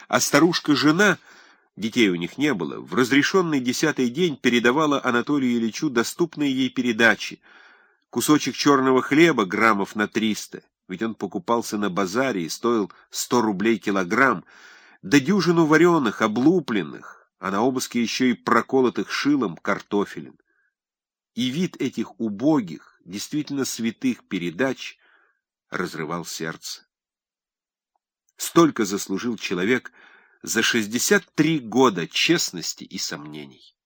А старушка-жена, детей у них не было, в разрешенный 10-й день передавала Анатолию Ильичу доступные ей передачи. Кусочек черного хлеба граммов на 300, ведь он покупался на базаре и стоил 100 рублей килограмм, да дюжину вареных, облупленных, а на обыске еще и проколотых шилом картофелин. И вид этих убогих, действительно святых передач разрывал сердце. Столько заслужил человек за 63 года честности и сомнений.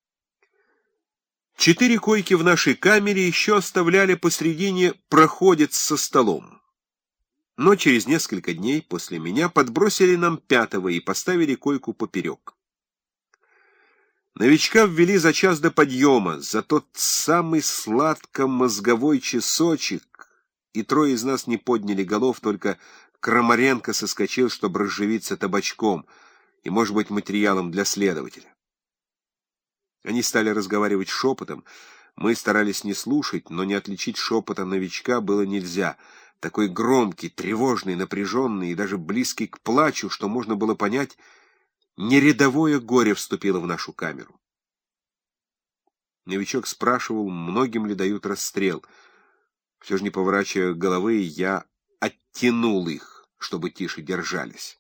4 койки в нашей камере еще оставляли посредине проходец со столом. Но через несколько дней после меня подбросили нам 5-го и поставили койку поперек. Новичка ввели за час до подъема, за тот самый сладко-мозговой часочек, и 3 из нас не подняли голов, только Крамаренко соскочил, чтобы разживиться табачком и, может быть, материалом для следователя. Они стали разговаривать шепотом. Мы старались не слушать, но не отличить шепота новичка было нельзя. Такой громкий, тревожный, напряженный и даже близкий к плачу, что можно было понять, нерядовое горе вступило в нашу камеру. Новичок спрашивал, многим ли дают расстрел. Все же, не поворачивая головы, я оттянул их, чтобы тише держались.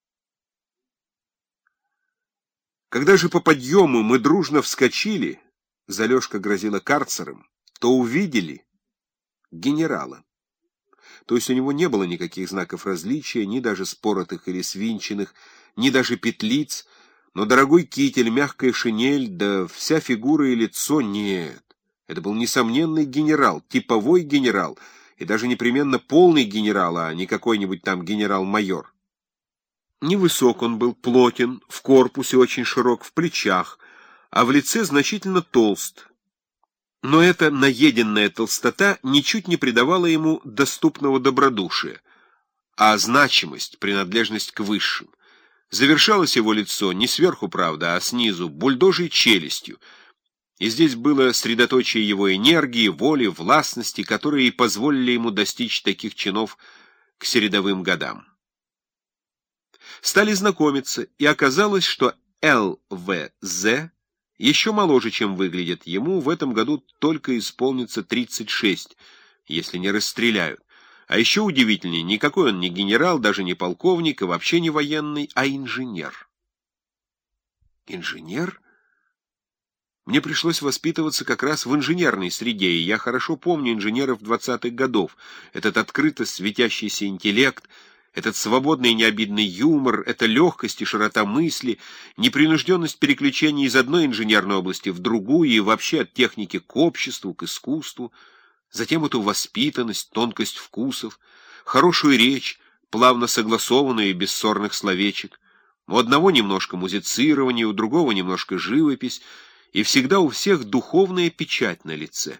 Когда же по подъему мы дружно вскочили, Залежка грозила карцером, то увидели генерала. То есть у него не было никаких знаков различия, ни даже споротых или свинченных, ни даже петлиц, но дорогой китель, мягкая шинель, да вся фигура и лицо — нет. Это был несомненный генерал, типовой генерал, и даже непременно полный генерал, а не какой-нибудь там генерал-майор. Невысок он был, плотен, в корпусе очень широк, в плечах, а в лице значительно толст. Но эта наеденная толстота ничуть не придавала ему доступного добродушия, а значимость, принадлежность к высшим. Завершалось его лицо не сверху, правда, а снизу, бульдожьей челюстью, и здесь было средоточие его энергии, воли, властности, которые и позволили ему достичь таких чинов к середовым годам. Стали знакомиться, и оказалось, что Л.В.З. еще моложе, чем выглядит. Ему в этом году только исполнится 36, если не расстреляют. А еще удивительнее, никакой он не генерал, даже не полковник, и вообще не военный, а инженер. Инженер? Мне пришлось воспитываться как раз в инженерной среде, и я хорошо помню инженеров 20-х годов. Этот открыто светящийся интеллект, этот свободный и необидный юмор, эта легкость и широта мысли, непринужденность переключения из одной инженерной области в другую и вообще от техники к обществу, к искусству, затем эту воспитанность, тонкость вкусов, хорошую речь, плавно согласованную и без ссорных словечек. У одного немножко музицирование, у другого немножко живопись, и всегда у всех духовная печать на лице.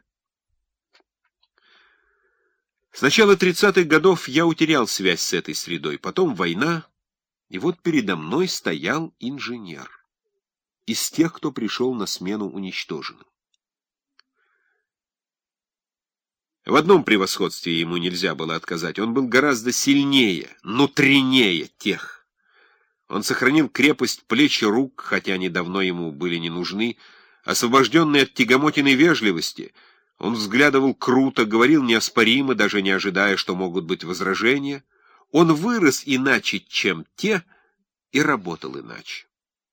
С начала 30-х годов я утерял связь с этой средой, потом война, и вот передо мной стоял инженер, из тех, кто пришел на смену уничтоженным. В одном превосходстве ему нельзя было отказать: он был гораздо сильнее, внутреннее тех. Он сохранил крепость плеч и рук, хотя они давно ему были не нужны, освобожденный от тягомотиной вежливости. Он взглядывал круто, говорил неоспоримо, даже не ожидая, что могут быть возражения. Он вырос иначе, чем те, и работал иначе.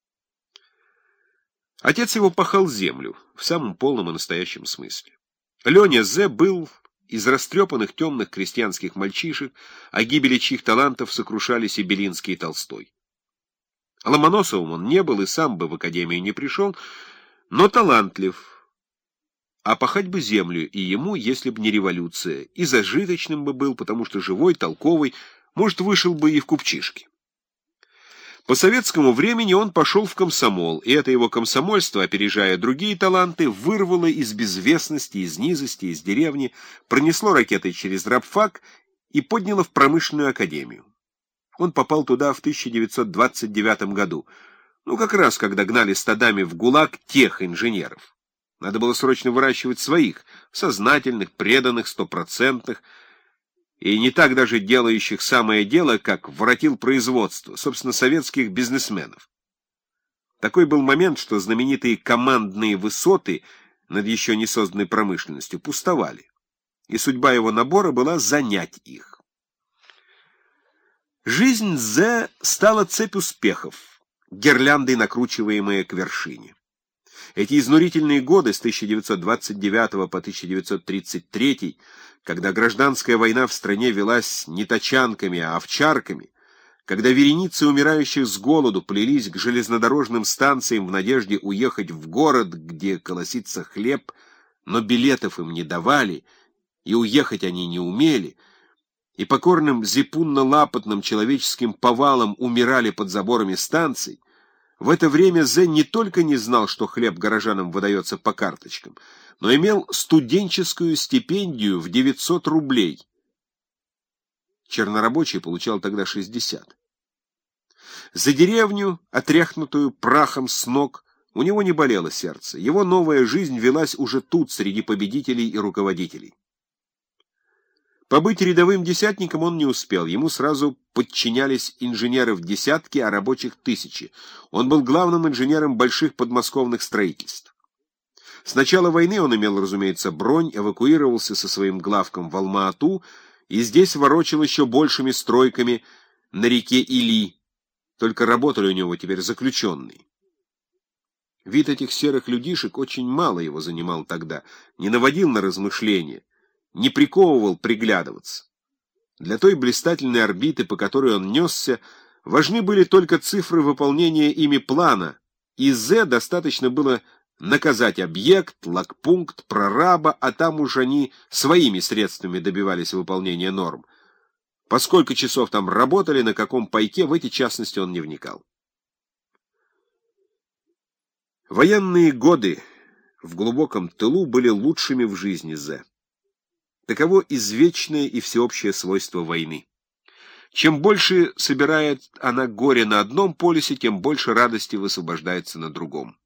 Отец его пахал землю, в самом полном и настоящем смысле. Леня З. был из растрепанных темных крестьянских мальчишек, о гибели чьих талантов сокрушались и Белинский, и Толстой. Ломоносовым он не был и сам бы в академию не пришел, но талантлив. А пахать бы землю и ему, если б не революция, и зажиточным бы был, потому что живой, толковый, может, вышел бы и в купчишки. По советскому времени он пошел в комсомол, и это его комсомольство, опережая другие таланты, вырвало из безвестности, из низости, из деревни, пронесло ракетой через рабфак и подняло в промышленную академию. Он попал туда в 1929 году, как раз когда гнали стадами в ГУЛАГ тех инженеров. Надо было срочно выращивать своих, сознательных, преданных, стопроцентных. и не так даже делающих самое дело, как воротил производство, собственно, советских бизнесменов. Такой был момент, что знаменитые командные высоты над еще не созданной промышленностью пустовали, и судьба его набора была занять их. Жизнь З стала цепь успехов, гирляндой накручиваемая к вершине. Эти изнурительные годы с 1929 по 1933, когда гражданская война в стране велась не тачанками, а овчарками, когда вереницы умирающих с голоду плелись к железнодорожным станциям в надежде уехать в город, где колосится хлеб, но билетов им не давали, и уехать они не умели, и покорным зипунно-лапотным человеческим повалом умирали под заборами станций, в это время З не только не знал, что хлеб горожанам выдается по карточкам, но имел студенческую стипендию в 900 рублей. Чернорабочий получал тогда 60. За деревню, отряхнутую прахом с ног, у него не болело сердце. Его новая жизнь велась уже тут, среди победителей и руководителей. Побыть рядовым десятником он не успел. Ему сразу подчинялись инженеры в десятки, а рабочих тысячи. Он был главным инженером больших подмосковных строительств. С начала войны он имел, разумеется, бронь, эвакуировался со своим главком в Алма-Ату и здесь ворочал еще большими стройками на реке Или. Только работали у него теперь заключенные. Вид этих серых людишек очень мало его занимал тогда, не наводил на размышления, не приковывал приглядываться. Для той блистательной орбиты, по которой он несся, важны были только цифры выполнения ими плана, и З достаточно было наказать объект, лагпункт, прораба, а там уж они своими средствами добивались выполнения норм. По сколько часов там работали, на каком пайке, в эти частности он не вникал. Военные годы в глубоком тылу были лучшими в жизни З. Таково извечное и всеобщее свойство войны. Чем больше собирает она горе на одном полюсе, тем больше радости высвобождается на другом.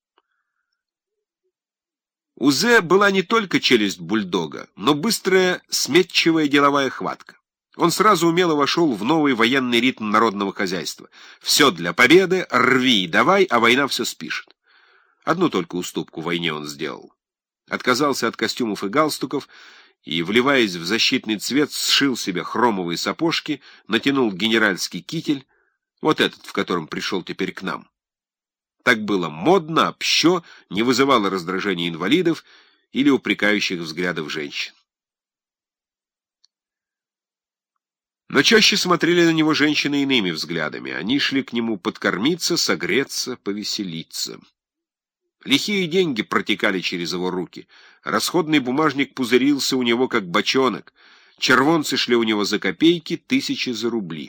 У З была не только челюсть бульдога, но быстрая, сметчивая деловая хватка. Он сразу умело вошел в новый военный ритм народного хозяйства. Все для победы, рви и давай, а война все спишет. Одну только уступку войне он сделал. Отказался от костюмов и галстуков, и, вливаясь в защитный цвет, сшил себе хромовые сапожки, натянул генеральский китель, вот этот, в котором пришел теперь к нам. Так было модно, общо, не вызывало раздражения инвалидов или упрекающих взглядов женщин. Но чаще смотрели на него женщины иными взглядами. Они шли к нему подкормиться, согреться, повеселиться. Лихие деньги протекали через его руки. Расходный бумажник пузырился у него, как бочонок. Червонцы шли у него за копейки, тысячи за рубли.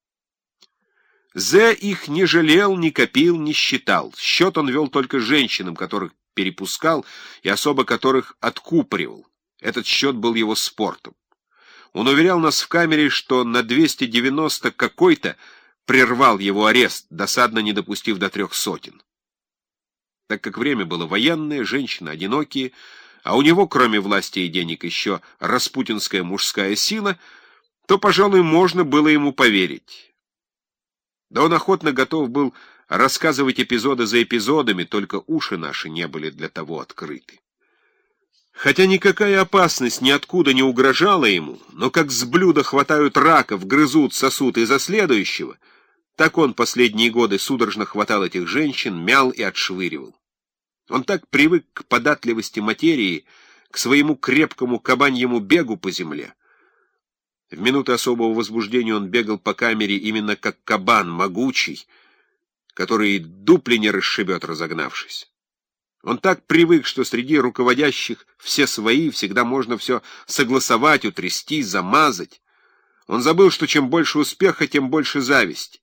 З их не жалел, не копил, не считал. Счет он вел только женщинам, которых перепускал и особо которых откупоривал. Этот счет был его спортом. Он уверял нас в камере, что на 290 какой-то прервал его арест, досадно не допустив до 300. Так как время было военное, женщины одинокие, а у него, кроме власти и денег, еще распутинская мужская сила, то, пожалуй, можно было ему поверить. Да он охотно готов был рассказывать эпизоды за эпизодами, только уши наши не были для того открыты. Хотя никакая опасность ниоткуда не угрожала ему, но как с блюда хватают раков, грызут, сосут из-за следующего, так он последние годы судорожно хватал этих женщин, мял и отшвыривал. Он так привык к податливости материи, к своему крепкому кабаньему бегу по земле. В минуты особого возбуждения он бегал по камере именно как кабан, могучий, который дупли не расшибет, разогнавшись. Он так привык, что среди руководящих все свои, всегда можно все согласовать, утрясти, замазать. Он забыл, что чем больше успеха, тем больше зависти.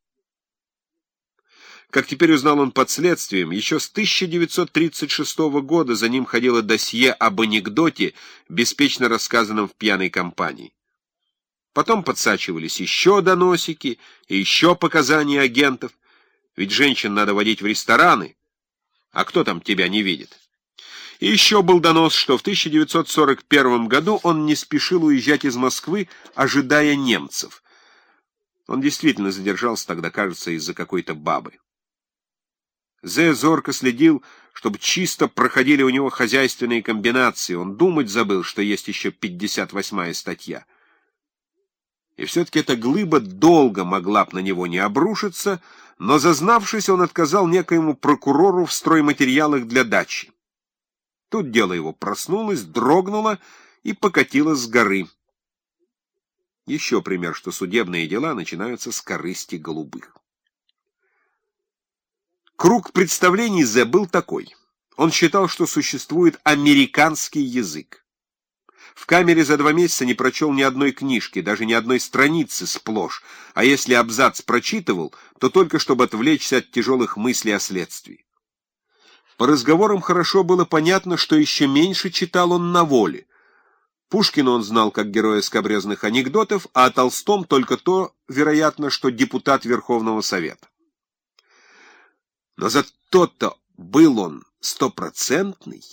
Как теперь узнал он под следствием, еще с 1936 года за ним ходило досье об анекдоте, беспечно рассказанном в пьяной компании. Потом подсачивались еще доносики и еще показания агентов, ведь женщин надо водить в рестораны, а кто там тебя не видит? И еще был донос, что в 1941 году он не спешил уезжать из Москвы, ожидая немцев. Он действительно задержался тогда, кажется, из-за какой-то бабы. Зе зорко следил, чтобы чисто проходили у него хозяйственные комбинации. Он думать забыл, что есть еще 58-я статья. И все-таки эта глыба долго могла б на него не обрушиться, но, зазнавшись, он отказал некоему прокурору в стройматериалах для дачи. Тут дело его проснулось, дрогнуло и покатилось с горы. Еще пример, что судебные дела начинаются с корысти голубых. Круг представлений Зе был такой. Он считал, что существует американский язык. В камере за 2 месяца не прочел ни одной книжки, даже ни одной страницы сплошь, а если абзац прочитывал, то только чтобы отвлечься от тяжелых мыслей о следствии. По разговорам хорошо было понятно, что еще меньше читал он на воле. Пушкина он знал как героя скабрезных анекдотов, а о Толстом только то, вероятно, что депутат Верховного Совета. Но зато-то был он стопроцентный,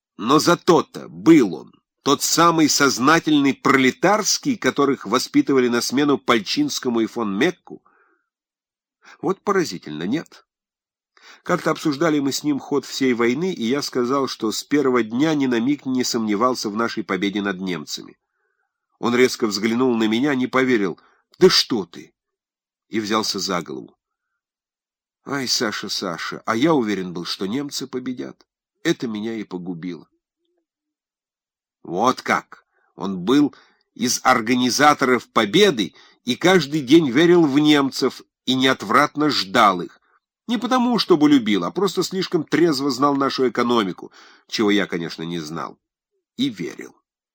тот самый сознательный пролетарский, которых воспитывали на смену Пальчинскому и фон Мекку. Вот поразительно, нет? Как-то обсуждали мы с ним ход всей войны, и я сказал, что с первого дня ни на миг не сомневался в нашей победе над немцами. Он резко взглянул на меня, не поверил. «Да что ты!» И взялся за голову. «Ай, Саша, Саша, а я уверен был, что немцы победят. Это меня и погубило». Вот как! Он был из организаторов победы и каждый день верил в немцев и неотвратно ждал их. Не потому, чтобы любил, а просто слишком трезво знал нашу экономику, чего я, конечно, не знал, и верил.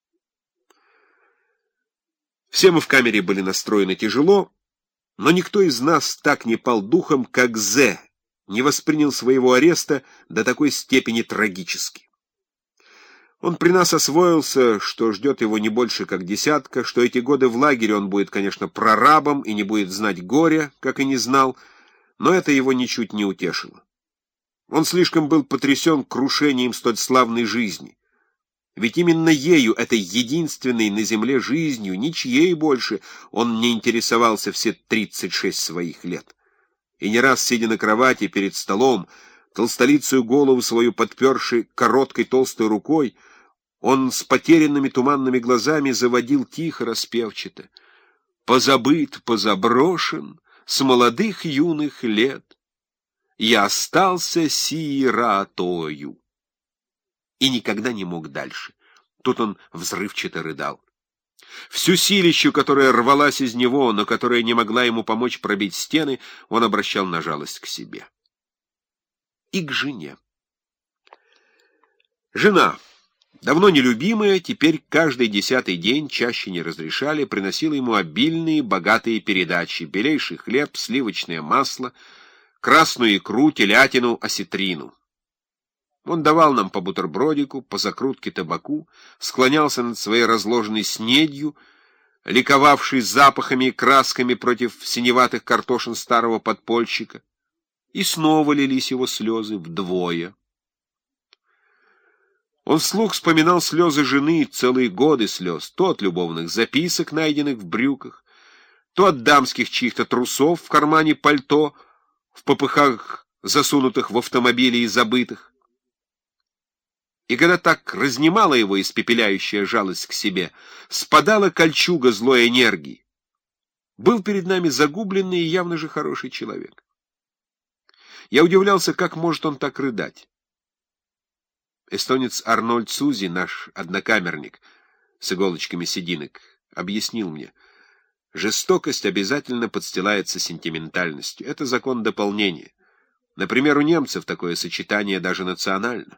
Все мы в камере были настроены тяжело, но никто из нас так не пал духом, как Зе, не воспринял своего ареста до такой степени трагически. Он при нас освоился, что ждет его не больше, как десятка, что эти годы в лагере он будет, конечно, прорабом и не будет знать горя, как и не знал, но это его ничуть не утешило. Он слишком был потрясен крушением столь славной жизни. Ведь именно ею, этой единственной на земле жизнью, ничьей больше, он не интересовался все 36 своих лет. И не раз, сидя на кровати перед столом, толстолицую голову свою подперши короткой толстой рукой, он с потерянными туманными глазами заводил тихо, распевчато: «Позабыт, позаброшен, с молодых юных лет я остался сиротою». И никогда не мог дальше. Тут он взрывчато рыдал. Всю силищу, которая рвалась из него, но которая не могла ему помочь пробить стены, он обращал на жалость к себе. И к жене. Жена, давно нелюбимая, теперь каждый 10-й день, чаще не разрешали, приносила ему обильные, богатые передачи: белейший хлеб, сливочное масло, красную икру, телятину, осетрину. Он давал нам по бутербродику, по закрутке табаку, склонялся над своей разложенной снедью, ликовавшей запахами и красками против синеватых картошин старого подпольщика, и снова лились его слезы вдвое. Он вслух вспоминал слезы жены, целые годы слез, то от любовных записок, найденных в брюках, то от дамских чьих-то трусов в кармане пальто, в попыхах, засунутых в автомобили и забытых. И когда так разнимала его испепеляющая жалость к себе, спадала кольчуга злой энергии. Был перед нами загубленный и явно же хороший человек. Я удивлялся, как может он так рыдать. Эстонец Арнольд Сузи, наш однокамерник с иголочками сединок, объяснил мне: жестокость обязательно подстилается сентиментальностью. Это закон дополнения. Например, у немцев такое сочетание даже национально.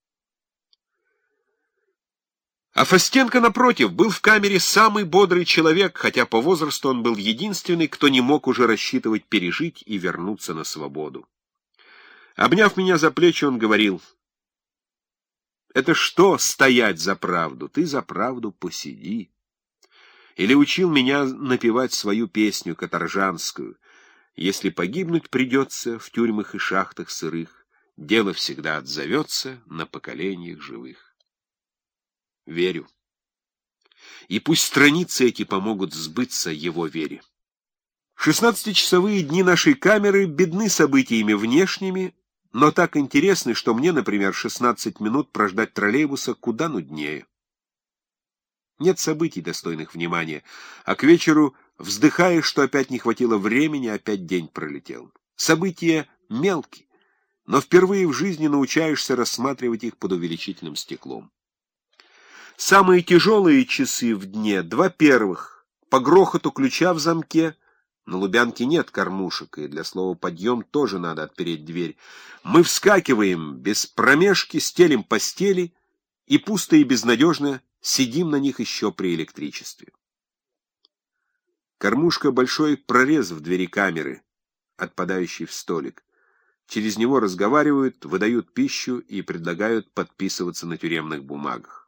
А Фастенко, напротив, был в камере самый бодрый человек, хотя по возрасту он был единственный, кто не мог уже рассчитывать пережить и вернуться на свободу. Обняв меня за плечи, он говорил: «Это что стоять за правду? Ты за правду посиди». Или учил меня напевать свою песню каторжанскую: «Если погибнуть придется в тюрьмах и шахтах сырых, дело всегда отзовется на поколениях живых. Верю. И пусть страницы эти помогут сбыться его вере. 16-часовые дни нашей камеры бедны событиями внешними, но так интересны, что мне, например, 16 минут прождать троллейбуса куда нуднее. Нет событий, достойных внимания, а к вечеру вздыхаешь, что опять не хватило времени, опять день пролетел. События мелкие, но впервые в жизни научаешься рассматривать их под увеличительным стеклом. Самые тяжелые часы в дне — 2 первых, по грохоту ключа в замке. На Лубянке нет кормушек, и для слова «подъем» тоже надо отпереть дверь. Мы вскакиваем без промежки, стелим постели и пусто и безнадежно сидим на них еще при электричестве. Кормушка — большой прорез в двери камеры, отпадающий в столик. Через него разговаривают, выдают пищу и предлагают подписываться на тюремных бумагах.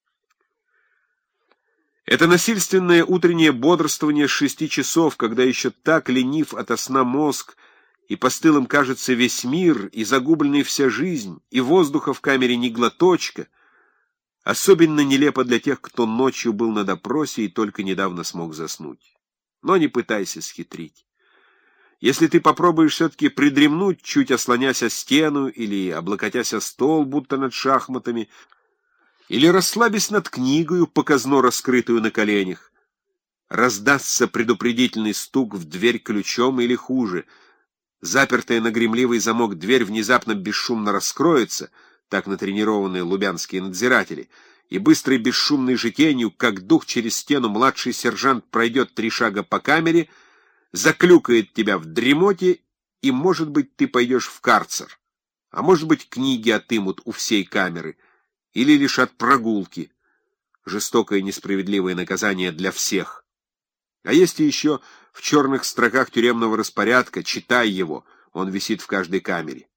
Это насильственное утреннее бодрствование с 6 часов, когда еще так ленив ото сна мозг, и постылым кажется весь мир, и загубленной вся жизнь, и воздуха в камере ни глоточка, особенно нелепо для тех, кто ночью был на допросе и только недавно смог заснуть. Но не пытайся схитрить. Если ты попробуешь все-таки придремнуть, чуть ослонясь о стену или облокотясь о стол, будто над шахматами, или расслабясь над книгою, показно раскрытую на коленях, раздастся предупредительный стук в дверь ключом или хуже. Запертая на гремливый замок дверь внезапно бесшумно раскроется, так натренированные лубянские надзиратели, и быстрой бесшумной житенью, как дух через стену, младший сержант пройдет 3 шага по камере, заклюкает тебя в дремоте, и, может быть, ты пойдешь в карцер, а может быть, книги отымут у всей камеры, или лишат прогулки. Жестокое и несправедливое наказание для всех. А есть и еще в черных строках тюремного распорядка, читай его, он висит в каждой камере.